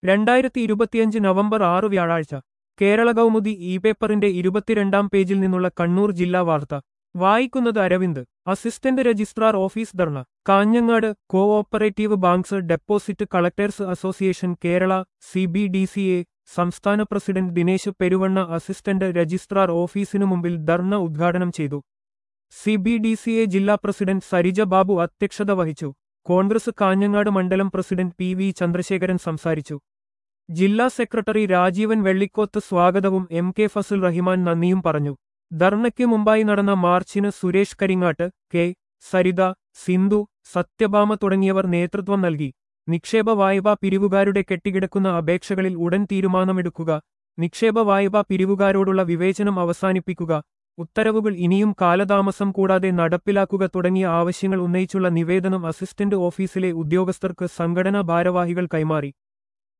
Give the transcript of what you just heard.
2025 November 6 വ്യാഴാഴ്ച Kerala Kaumudi E പേപ്പറിന്റെ 22-ാം പേജിൽ നിന്നുള്ള കണ്ണൂർ ജില്ലാ വാർത്ത വായിക്കുന്നത് Aravind. Assistant registrar office dharna Kanhangad. Cooperative banks deposit collectors association Kerala CBDCA സംസ്ഥാന president Dinesh Peruvanna assistant registrar ഓഫീസിനു മുമ്പിൽ ധർണ ഉദ്ഘാടനം ചെയ്തു. CBDCA ജില്ലാ പ്രസിഡന്റ് സരിജ ബാബു അധ്യക്ഷത വഹിച്ചു. കോൺഗ്രസ് കാഞ്ഞങ്ങാട് മണ്ഡലം പ്രസിഡന്റ് PV ചന്ദ്രശേഖരൻ സംസാരിച്ചു. ജില്ലാ സെക്രട്ടറി രാജീവൻ വെള്ളിക്കോത്ത് സ്വാഗതവും MK ഫസൽ റഹിമാൻ നന്ദിയും പറഞ്ഞു. ധർണയ്ക്ക് മുമ്പായി നടന്ന മാർച്ചിന് സുരേഷ് കരിങ്ങാട്ട്, കെ. സരിത, സിന്ധു, സത്യഭാമ തുടങ്ങിയവർ നേതൃത്വം നൽകി. നിക്ഷേപ വായ്പാ പിരിവുകാരുടെ കെട്ടിക്കിടക്കുന്ന അപേക്ഷകളിൽ ഉടൻ തീരുമാനമെടുക്കുക, നിക്ഷേപ വായ്പാ പിരിവുകാരോടുള്ള വിവേചനം അവസാനിപ്പിക്കുക, ഉത്തരവുകൾ ഇനിയും കാലതാമസം കൂടാതെ നടപ്പിലാക്കുക തുടങ്ങിയ ആവശ്യങ്ങൾ ഉന്നയിച്ചുള്ള നിവേദനം അസിസ്റ്റന്റ് ഓഫീസിലെ ഉദ്യോഗസ്ഥർക്ക് സംഘടനാ ഭാരവാഹികൾ കൈമാറി.